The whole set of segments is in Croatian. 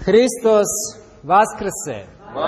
Hristos vaskrse.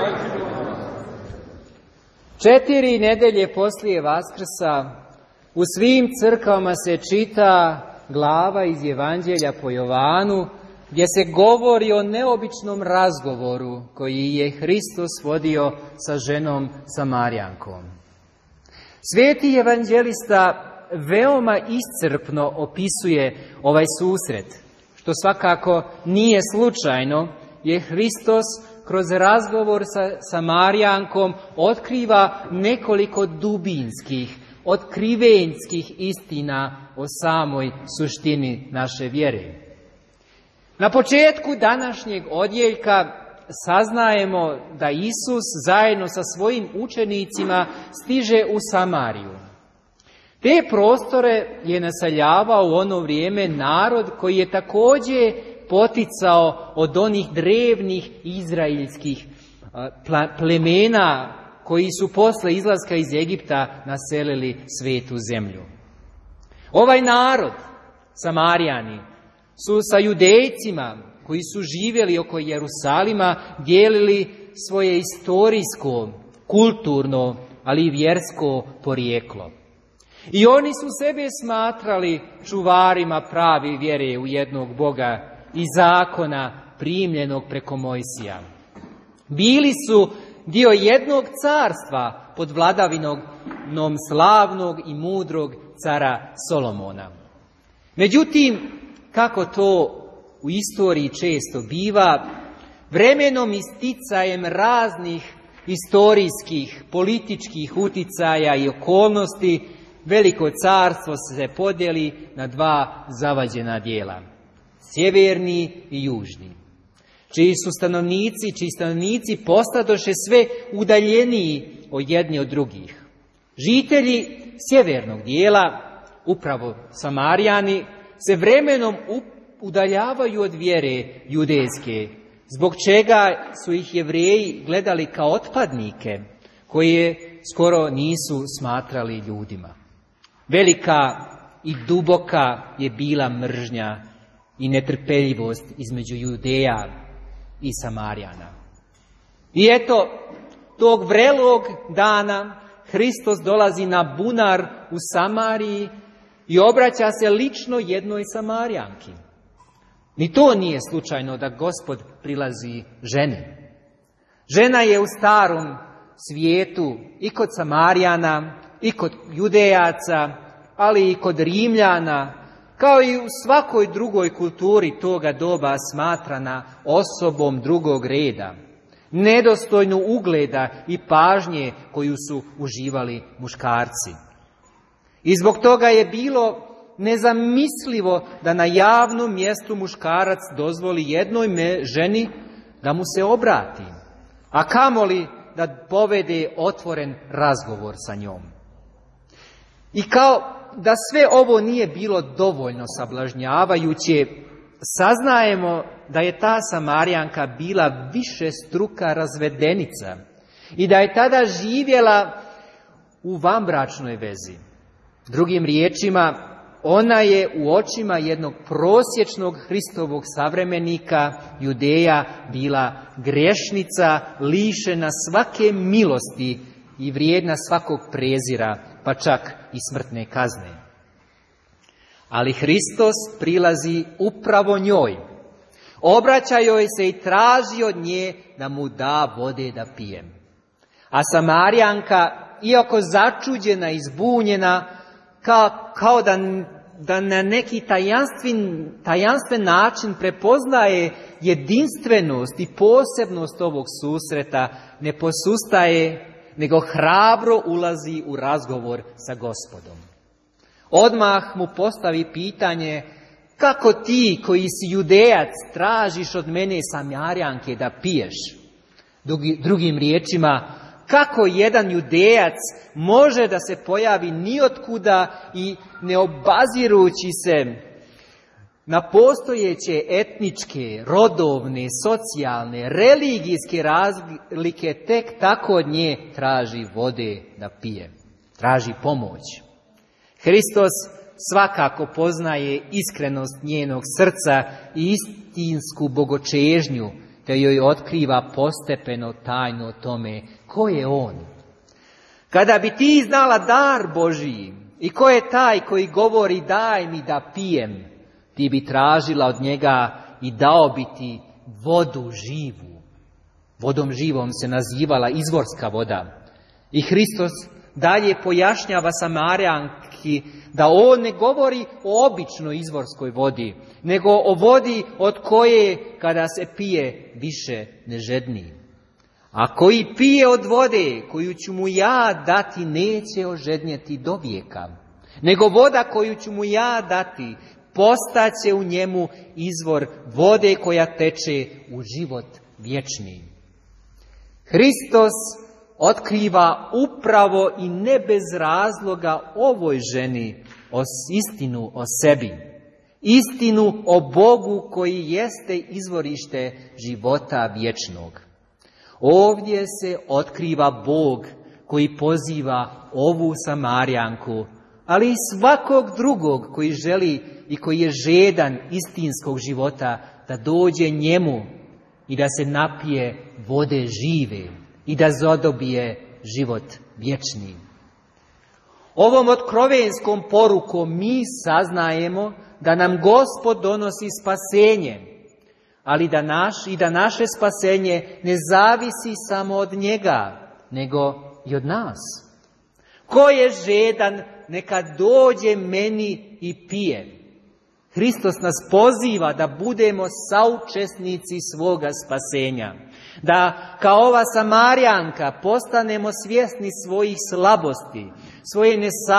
4 nedelje poslije Vaskrsa u svim crkvama se čita glava iz Evanđelja po Jovanu, gdje se govori o neobičnom razgovoru koji je Hristos vodio sa ženom Samarijankom. Sveti evanđelista veoma iscrpno opisuje ovaj susret, što svakako nije slučajno, jer Hristos kroz razgovor sa Samarijankom otkriva nekoliko dubinskih, otkrivenskih istina o samoj suštini naše vjere. Na početku današnjeg odjeljka saznajemo da Isus zajedno sa svojim učenicima stiže u Samariju. Te prostore je naseljavao u ono vrijeme narod koji je također poticao od onih drevnih izraelskih plemena koji su posle izlaska iz Egipta naselili svetu zemlju. Ovaj narod, Samarijani, su sa Judejcima koji su živjeli oko Jerusalima dijelili svoje istorijsko, kulturno, ali i vjersko porijeklo. I oni su sebe smatrali čuvarima pravi vjere u jednog Boga i zakona primljenog preko Mojsija. Bili su dio jednog carstva pod vladavinom slavnog i mudrog cara Solomona. Međutim, kako to u istoriji često biva, vremenom i sticajem raznih historijskih, političkih uticaja i okolnosti, veliko carstvo se podijeli na 2 zavađena dijela, sjeverni i južni, čiji stanovnici postadoše sve udaljeniji od jedni od drugih. Žitelji sjevernog dijela, upravo Samarijani, se vremenom udaljavaju od vjere judejske, zbog čega su ih Jevreji gledali kao otpadnike, koje skoro nisu smatrali ljudima. Velika i duboka je bila mržnja i netrpeljivost između Judeja i Samarijana. I eto, tog vrelog dana Hristos dolazi na bunar u Samariji i obraća se lično jednoj Samarijanki. Ni to nije slučajno da Gospod prilazi ženi. Žena je u starom svijetu i kod Samarijana, i kod Judejaca, ali i kod Rimljana, kao i u svakoj drugoj kulturi toga doba smatrana osobom drugog reda, nedostojnu ugleda i pažnje koju su uživali muškarci. I zbog toga je bilo nezamislivo da na javnom mjestu muškarac dozvoli jednoj ženi da mu se obrati, a kamoli da povede otvoren razgovor sa njom. I kao da sve ovo nije bilo dovoljno sablažnjavajuće, saznajemo da je ta Samarijanka bila višestruka razvedenica i da je tada živjela u vanbračnoj vezi. Drugim riječima, ona je u očima jednog prosječnog Hristovog savremenika, Judeja, bila grešnica, lišena svake milosti i vrijedna svakog prezira, pa čak i smrtne kazne. Ali Hristos prilazi upravo njoj, obraća joj se i traži od nje da mu da vode da pije. A Samarijanka, iako začuđena i zbunjena, kao da na neki tajanstven način prepoznaje jedinstvenost i posebnost ovog susreta, ne posustaje, nego hrabro ulazi u razgovor sa Gospodom. Odmah mu postavi pitanje: kako ti koji si Judejac tražiš od mene Samarijanke da piješ? Drugim riječima, kako jedan Judejac može da se pojavi niotkuda i ne obazirući se na postojeće etničke, rodovne, socijalne, religijske razlike, tek tako od nje traži vode da pije, traži pomoć. Hristos svakako poznaje iskrenost njenog srca i istinsku bogočežnju te joj otkriva postepeno tajnu o tome ko je on. Kada bi ti znala dar Božiji i ko je taj koji govori daj mi da pijem, ti bi tražila od njega i dao bi ti vodu živu. Vodom živom se nazivala izvorska voda. I Hristos dalje pojašnjava Samarijanki da on ne govori o običnoj izvorskoj vodi, nego o vodi od koje kada se pije više ne žedni. A koji pije od vode koju ću mu ja dati neće ožednjeti do vijeka, nego voda koju ću mu ja dati postaće u njemu izvor vode koja teče u život vječni. Hristos otkriva upravo i ne bez razloga ovoj ženi istinu o sebi, istinu o Bogu koji jeste izvorište života vječnog. Ovdje se otkriva Bog koji poziva ovu Samarijanku, ali i svakog drugog koji želi i koji je žedan istinskog života da dođe njemu i da se napije vode žive i da zadobije život vječni. Ovom otkrovenskom porukom mi saznajemo da nam Gospod donosi spasenje, ali da naše spasenje ne zavisi samo od njega, nego i od nas. Ko je žedan, neka dođe meni i pije. Hristos nas poziva da budemo saučesnici svoga spasenja. Da kao ova Samarijanka postanemo svjesni svojih slabosti, svoje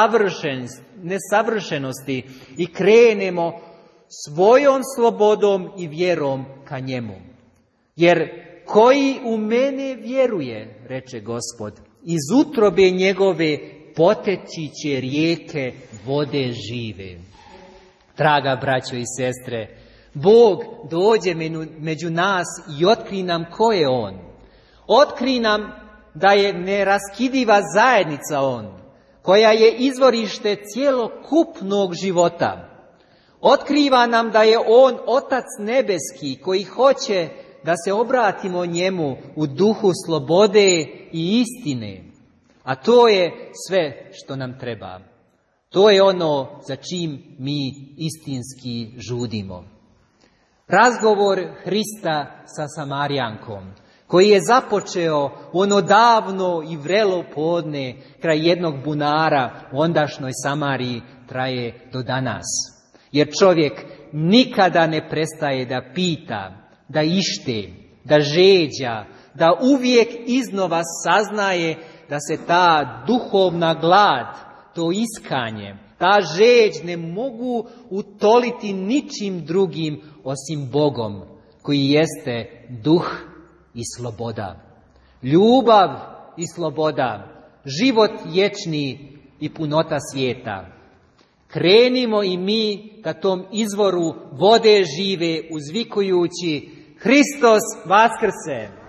nesavršenosti i krenemo svojom slobodom i vjerom ka njemu. Jer koji u mene vjeruje, reče Gospod, iz utrobe njegove poteći će rijeke vode žive. Draga braćo i sestre, Bog dođe među nas i otkri nam ko je on. Otkri nam da je neraskidiva zajednica on, koja je izvorište cjelokupnog života. Otkriva nam da je on Otac nebeski koji hoće da se obratimo njemu u duhu slobode i istine. A to je sve što nam treba. To je ono za čim mi istinski žudimo. Razgovor Hrista sa Samarijankom, koji je započeo u ono davno i vrelo podne kraj jednog bunara u ondašnjoj Samariji, traje do danas. Jer čovjek nikada ne prestaje da pita, da ište, da žeđa, da uvijek iznova saznaje da se ta duhovna glad, to iskanje, ta žeđ ne mogu utoliti ničim drugim osim Bogom, koji jeste duh i sloboda. Ljubav i sloboda, život vječni i punota svijeta. Krenimo i mi ka tom izvoru vode žive uzvikujući Hristos Vaskrse!